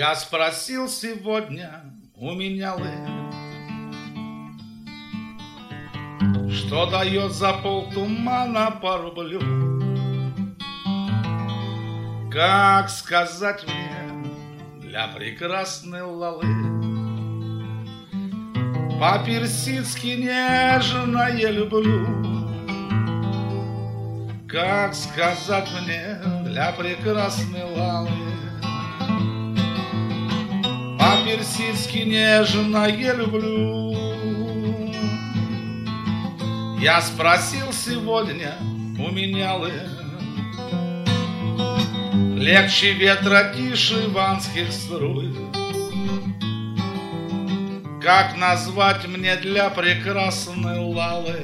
Я спросил сегодня у менялы, что дает за полтумана по рублю. Как сказать мне для прекрасной лалы по-персидски нежно я люблю? Как сказать мне для прекрасной лалы по-персидски нежно я люблю? Я спросил сегодня у менялы, легче ветра, тише иванских струй. Как назвать мне для прекрасной лалы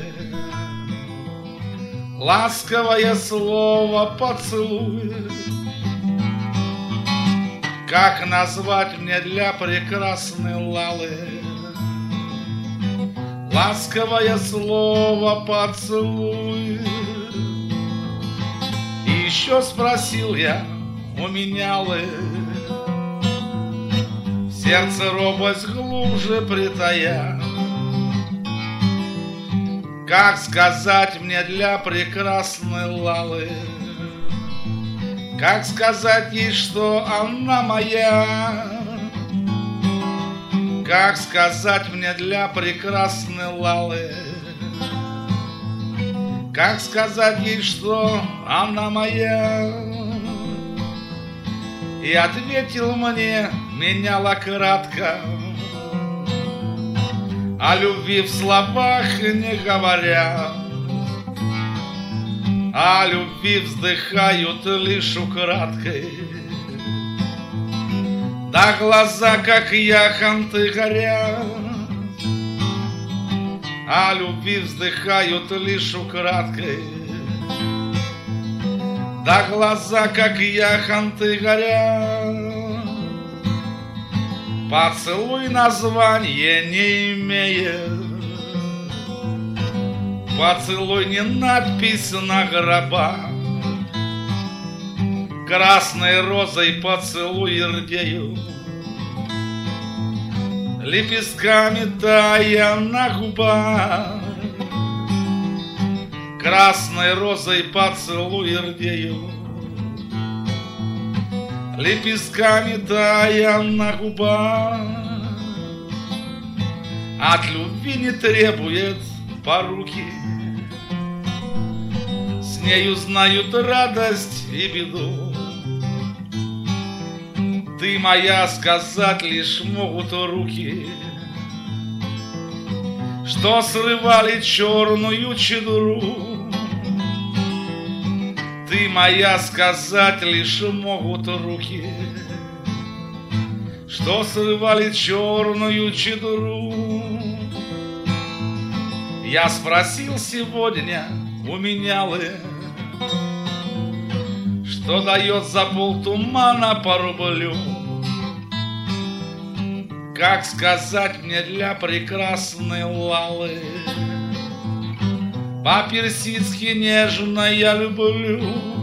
ласковое слово поцелуй? Как назвать мне для прекрасной лалы ласковое слово поцелуй? И еще спросил я у менялы, в сердце робость глубже притая, как сказать мне для прекрасной лалы, как сказать ей, что она моя? Как сказать мне для прекрасной лалы, как сказать ей, что она моя? И ответил мне меняла кратко, о любви в словах не говоря, о любви вздыхают лишь украдкой, да глаза, как яхонты, горят. О любви вздыхают лишь украдкой, да глаза, как яхонты, горят. Поцелуй названия не имеет, поцелуй не надпись на гробах, красной розой поцелуй рдею, лепестками тая на губах. Красной розой поцелуй рдею, лепестками тая на губах. От любви не требует поруки, с нею знают радость и беду. Ты моя, сказать лишь могут руки, что срывали черную чедру. Ты моя, сказать лишь могут руки, что срывали черную чедру. Я спросил сегодня у менялы, что дает за полтумана по рублю. Как сказать мне для прекрасной лалы по-персидски нежно я люблю?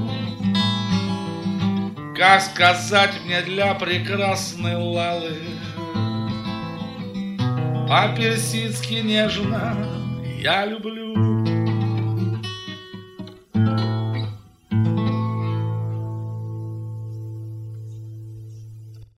Как сказать мне для прекрасной лалы по-персидски нежно я люблю?